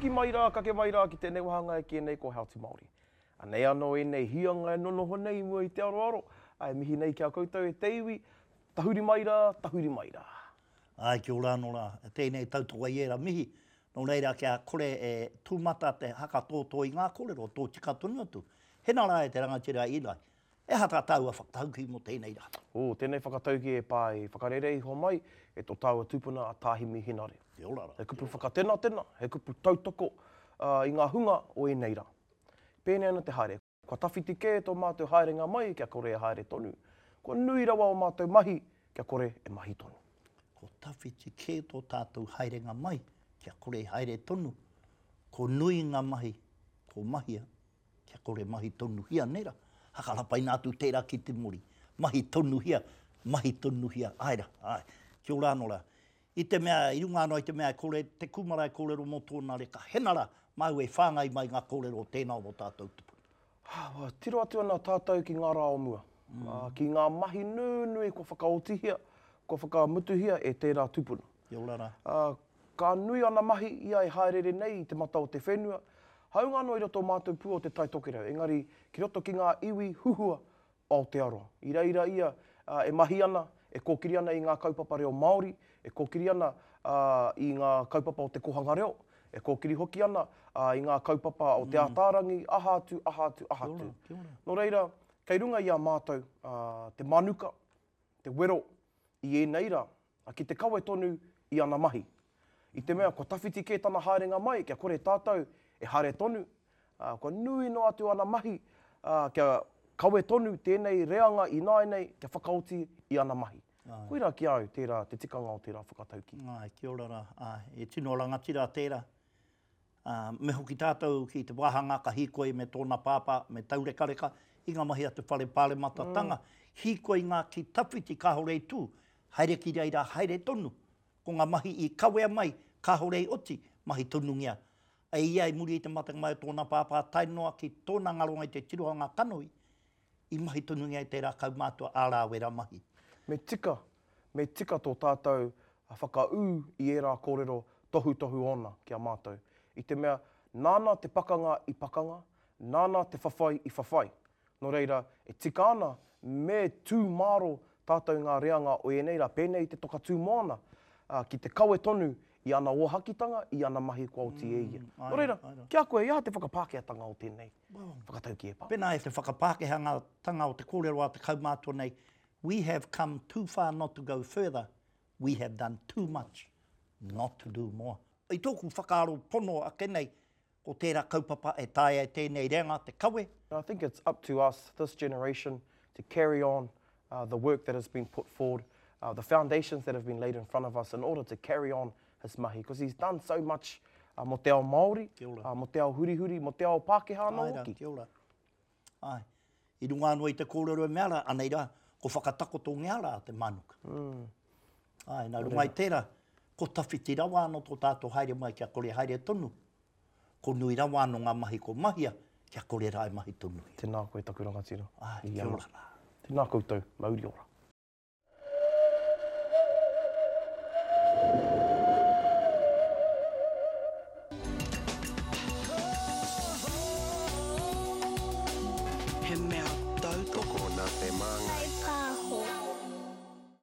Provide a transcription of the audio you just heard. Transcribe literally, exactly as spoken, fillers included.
Hiki mai rā, kake mai rā ki tēnei wahanga e kia nei ko How to Māori. A nei anō e nei hianga e nono honei mua i te aroaro. Ai mihi nei kia koutou e te iwi. Tahuri mai rā, tahuri mai rā. Ai, kia ora no rā. Tēnei tautoa i era mihi. Nō reira kia kore e tūmata te haka tōtō i ngā kōrero tō tika tonu atu. Hena rā e te rangatira i lai. E hata tau a whakatauki mo tēnei rā. O, tēnei whakatauki e pai whakarere i ho mai e tō tāua tūpuna a tāhimi hinare. Kia ora rā. He kupu whakatena tena, he kupu tautoko uh, i ngā hunga o e nei rā. Pēnei ana te haere. Kua tawhiti kē tō mātou haerenga mai, kia kore e haere tonu. Kua nui rawa o mātou mahi, kia kore e mahi tonu. Ko tawhiti kē tō tātou haerenga mai, kia kore e haere tonu. Ko nui ngā mahi, ko mahia, kia kore mahi tonu hia nera. Hakarapai nātu tērā ki te mori. Mahi tonu hia, mahi tonu hia. Aira, ai, kia ora anō rā. I te mea, i runga anō i te mea, kore, te kumarai kōrero mo tōna reka. Hena rā, mau e whāngai mai ngā kōrero tēnā o tātou tupu. Ah, tiro atu ana tātou ki ngā rā o mua. Mm. Uh, ki ngā mahi nui kua whakaotihia, kua whakamutuhia e tērā tupuna. Kia ora rā. Uh, ka nui ana mahi ia e haerere nei i te mata o te whenua. Haunga anō i roto mātou pū o te tai tokerau. Engari, ki roto ki ngā iwi huhua o Aotearoa. I reira ia uh, e mahi ana, e kōkiri ana i ngā kaupapa reo Māori, e kōkiri ana uh, i ngā kaupapa o te kohanga reo, e kōkiri hoki ana uh, i ngā kaupapa o te mm. ātārangi, ahatu, ahatu, ahatu. Kia ora, kia ora. No reira, kei runga i a mātou, uh, te manuka, te wero, i e nei rā, a ki te kawe tonu i ana mahi. I te mea, ko tawhiti kē tana haerenga mai, kia kore tātou, e hare tonu, uh, kua nui no atu ana mahi, uh, kia kawe tonu tēnei reanga i nāi nei, kia whakaoti i ana mahi. Ai. Koira ki au, tērā, te tikanga o tērā whakatauki. Ai, kia ora rā. Ai, e tino rangatira tērā. Uh, me hoki tātou ki te wahanga ka hikoi me tōna pāpā, me taurekareka, i ngā mahi atu whare pāle matatanga. Mm. Hikoi ngā ki tawhiti kahorei tū, haere ki reira, haere tonu. Ko ngā mahi i kawea mai, kahorei oti, mahi tonu ngia. Ai ia i muri i te matanga mai tōna pāpā tainoa ki tōna ngaronga i te tirohanga kanoi, i mahi tonu ngia i tērā kaumātua ārā wera mahi. Me tika, me tika tō tātou whakaū i e rā kōrero tohu tohu ona kia mātou. I te mea, nāna te pakanga i pakanga, nāna te whawhai i whawhai. No reira, e tika ana me tū māro tātou ngā reanga o e nei rā, pēnei te toka tū moana, uh, ki te kawe tonu i ana ohakitanga, i ana mahi kua oti mm, e ia. No reira, kia koe, ia te whakapākeatanga o tēnei. Wow. Whakatauki e pā. Pena e te whakapākeatanga o te kōrero a te kaumātua nei, we have come too far not to go further. We have done too much not to do more. I tōku whakaaro pono a kenei ko tērā kaupapa e tae e tēnei reanga te kawe. I think it's up to us, this generation, to carry on uh, the work that has been put forward, uh, the foundations that have been laid in front of us in order to carry on his mahi, because he's done so much uh, mo te ao Māori, uh, mo te ao hurihuri, mo te ao Pākehā nō hoki. Kia ora. Ai, i runga anō i te kōrero e mea rā, anei rā, ko whakatako tō ngā rā te manuka. Mm. Ai, nā runga i tērā, ko tawhiti rawa anō tō tātou haere mai kia kore haere tonu. Ko nui rawa anō ngā mahi ko mahia, kia kore rai mahi tonu. Tēnā koe taku rangatira. Ai, kia ora. Tēnā koutou, mauri ora.